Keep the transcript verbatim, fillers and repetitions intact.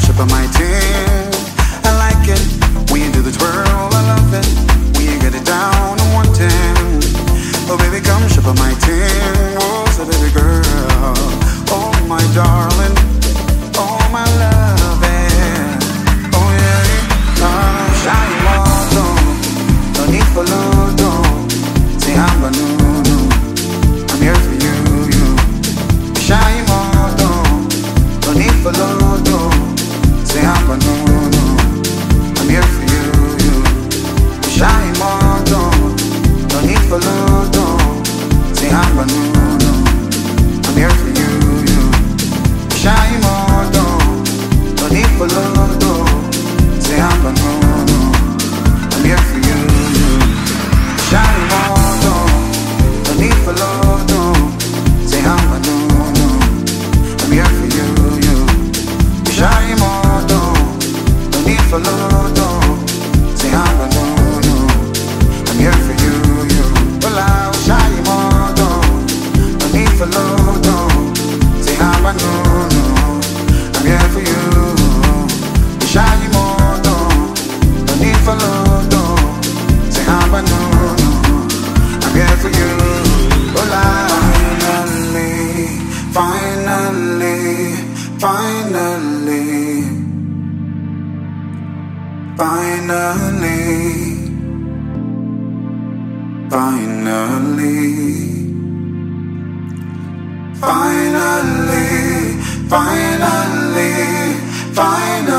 ship on my team. I like it when you do the twirl. I love it when you get it down on one ten. Oh baby, come ship on my team. Oh, so baby girl, oh my darling, oh my loving, oh yeah. Oh, shy water, no need for lodo. Say I'm a no no, I'm here for you, you. Shy water, no need for lodo. Say I'm a no no, I'm here for you, you. Shy water, no need for lodo. Say I'm a no no, I'm here for you, you. Shy water, no need for lodo. Say I'm a no no, I'm here for you, you. Shy water, no need for lodo. Say I'm a no no, I'm here for you, you. Shy water, no need for lodo. Say I'm a no no, I'm here for you, you. Well I'm shy water, no need for lodo. Say I'm a no no, I'm here for you. Shy water, no need for lodo. Say I'm a no no, I'm here for you. Well I finally, finally, finally, finally, finally, finally, finally, finally.